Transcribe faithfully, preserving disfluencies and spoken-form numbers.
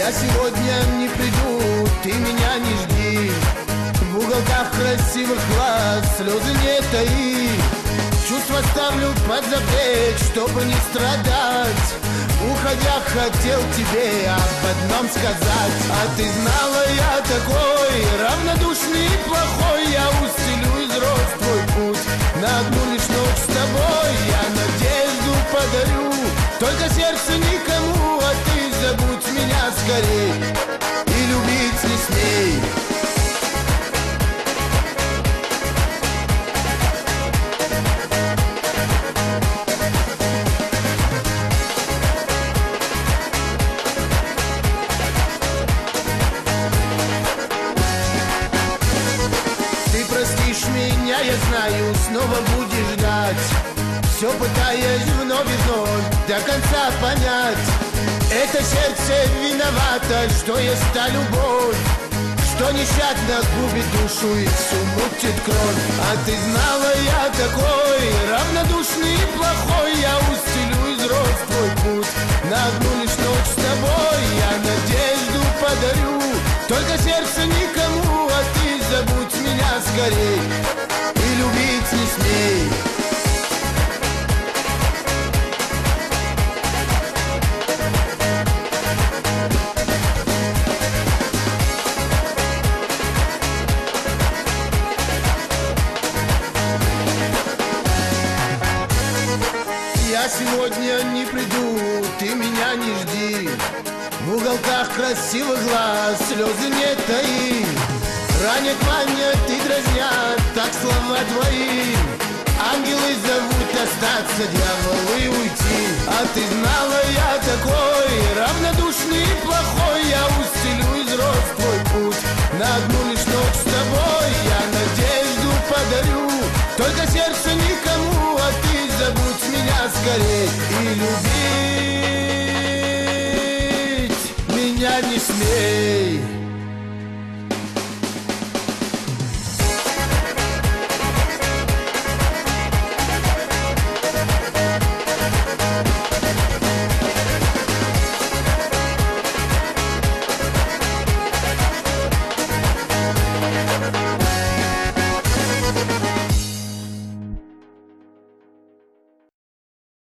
Я сегодня не приду, ты меня не жди. В уголках красивых глаз слезы не таи. Чувства ставлю под запрет, чтобы не страдать. Уходя, хотел тебе об одном сказать. А ты знала, я такой равнодушный и плохой. Я устелю из роз твой путь на одну лишь ночь с тобой. Я надежду подарю, только сердце никому. А ты забудь меня скорей и любить не смей. Меня, я знаю, снова будешь ждать. Все пытаясь вновь и вновь до конца понять. Это сердце виновато, что есть та любовь, что нещадно губит душу и всю мутит кровь. А ты знала, я такой равнодушный и плохой. Я устелю из роз твой путь на одну лишь ночь с тобой. Я надежду подарю, только сердце никому. А ты забудь меня скорей и любить не смей. Я сегодня не приду, ты меня не жди. В уголках красивых глаз слезы не таи. Ранят, манят и дразнят, так слова твои. Ангелы зовут остаться, дьяволы уйти. А ты знала, я такой равнодушный и плохой. Я устелю из роз твой путь на одну лишь ночь с тобой. Я надежду подарю, только сердце никому. А ты забудь меня скорей и люби.